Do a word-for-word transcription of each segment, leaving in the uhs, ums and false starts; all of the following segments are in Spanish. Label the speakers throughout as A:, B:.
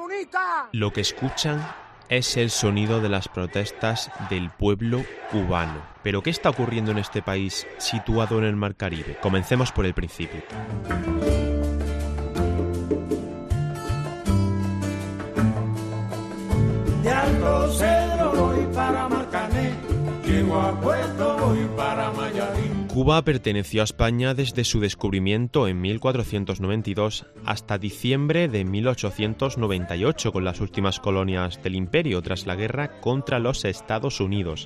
A: comunista!
B: Lo que escuchan es el sonido de las protestas del pueblo cubano. ¿Pero qué está ocurriendo en este país situado en el Mar Caribe? Comencemos por el principio.
C: De Alto Cedro voy para Marcané, llego a Puerto voy para Mayarín.
B: Cuba perteneció a España desde su descubrimiento en mil cuatrocientos noventa y dos hasta diciembre de mil ochocientos noventa y ocho, con las últimas colonias del imperio tras la guerra contra los Estados Unidos.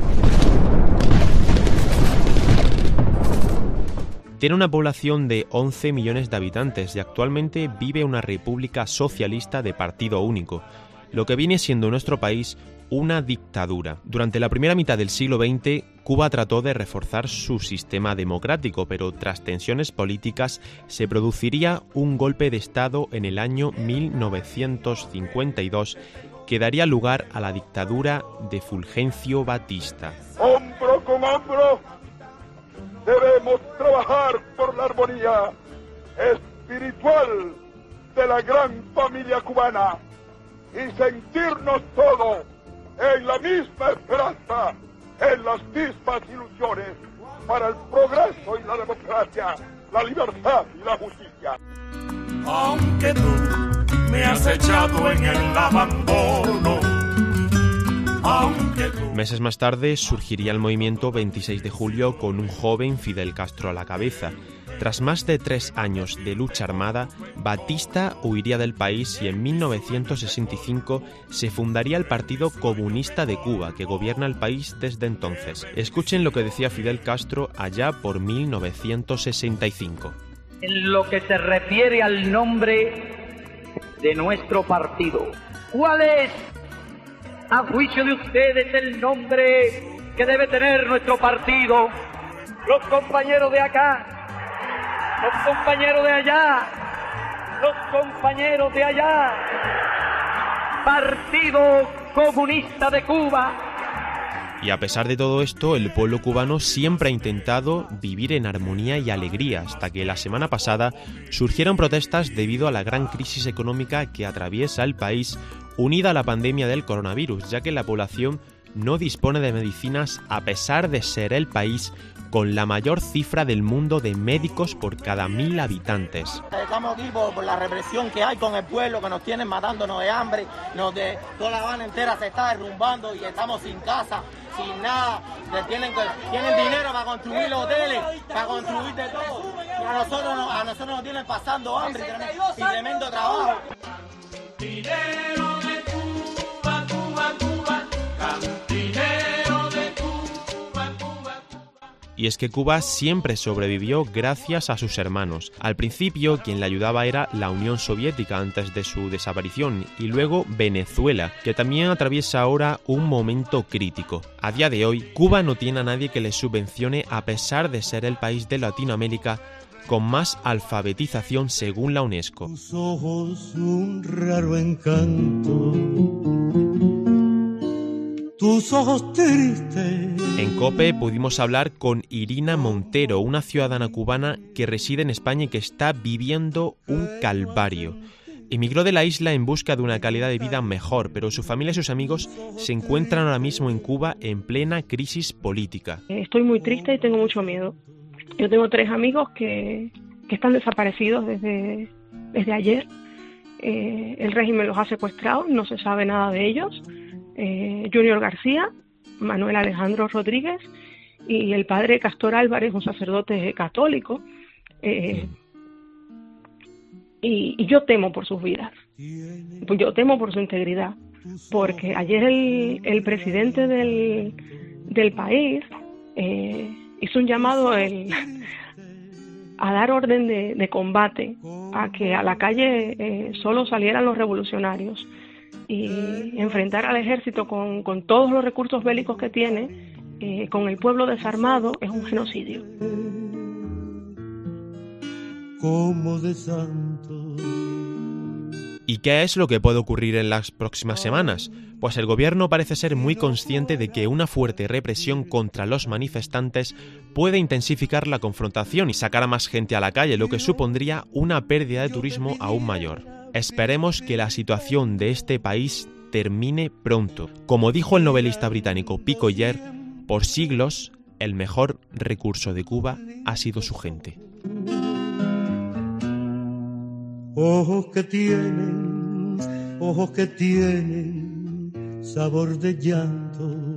B: Tiene una población de once millones de habitantes y actualmente vive una república socialista de partido único, lo que viene siendo en nuestro país una dictadura. Durante la primera mitad del siglo veinte, Cuba trató de reforzar su sistema democrático, pero tras tensiones políticas se produciría un golpe de Estado en el año mil novecientos cincuenta y dos que daría lugar a la dictadura de Fulgencio Batista.
D: Hombro con hombro debemos trabajar por la armonía espiritual de la gran familia cubana y sentirnos todos en la misma esperanza, en las mismas ilusiones para el progreso y la democracia, la libertad y la justicia.
C: Aunque tú me has echado en el abandono, aunque tú...
B: Meses más tarde surgiría el movimiento veintiséis de julio con un joven Fidel Castro a la cabeza. Tras más de tres años de lucha armada, Batista huiría del país y en mil novecientos sesenta y cinco se fundaría el Partido Comunista de Cuba, que gobierna el país desde entonces. Escuchen lo que decía Fidel Castro allá por mil novecientos sesenta y cinco.
E: En lo que se refiere al nombre de nuestro partido, ¿cuál es, a juicio de ustedes, el nombre que debe tener nuestro partido? Los compañeros de acá, los compañeros de allá, los compañeros de allá. Partido Comunista de Cuba.
B: Y a pesar de todo esto, el pueblo cubano siempre ha intentado vivir en armonía y alegría, hasta que la semana pasada surgieron protestas debido a la gran crisis económica que atraviesa el país, unida a la pandemia del coronavirus, ya que la población no dispone de medicinas a pesar de ser el país con la mayor cifra del mundo de médicos por cada mil habitantes.
F: Estamos aquí por, por la represión que hay con el pueblo, que nos tienen matándonos de hambre, nos de, toda La Habana entera se está derrumbando y estamos sin casa, sin nada. Tienen, tienen dinero para construir los hoteles, para construir de todo. Y a nosotros, a nosotros nos tienen pasando hambre y tremendo trabajo.
C: Dinero de Cuba, Cuba, Cuba, cantinero de Cuba, Cuba, Cuba.
B: Y es que Cuba siempre sobrevivió gracias a sus hermanos. Al principio, quien le ayudaba era la Unión Soviética antes de su desaparición, y luego Venezuela, que también atraviesa ahora un momento crítico. A día de hoy, Cuba no tiene a nadie que le subvencione a pesar de ser el país de Latinoamérica con más alfabetización según la UNESCO.
G: Tus ojos un raro encanto, tus ojos tristes.
B: En COPE pudimos hablar con Irina Montero, una ciudadana cubana que reside en España y que está viviendo un calvario. Emigró de la isla en busca de una calidad de vida mejor, pero su familia y sus amigos se encuentran ahora mismo en Cuba en plena crisis política.
H: Estoy muy triste y tengo mucho miedo. Yo tengo tres amigos que, que están desaparecidos desde, desde ayer. Eh, el régimen los ha secuestrado, no se sabe nada de ellos. Eh, Junior García, Manuel Alejandro Rodríguez y el padre Castor Álvarez, un sacerdote católico. Eh, y, y yo temo por sus vidas. Yo temo por su integridad. Porque ayer el, el presidente del, del país... Eh, hizo un llamado el, a dar orden de, de combate, a que a la calle eh, solo salieran los revolucionarios y enfrentar al ejército con, con todos los recursos bélicos que tiene, eh, con el pueblo desarmado, es un genocidio.
G: Como de santo.
B: ¿Y qué es lo que puede ocurrir en las próximas semanas? Pues el gobierno parece ser muy consciente de que una fuerte represión contra los manifestantes puede intensificar la confrontación y sacar a más gente a la calle, lo que supondría una pérdida de turismo aún mayor. Esperemos que la situación de este país termine pronto. Como dijo el novelista británico Pico Collier, por siglos el mejor recurso de Cuba ha sido su gente.
G: Ojos que tienen, ojos que tienen sabor de llanto,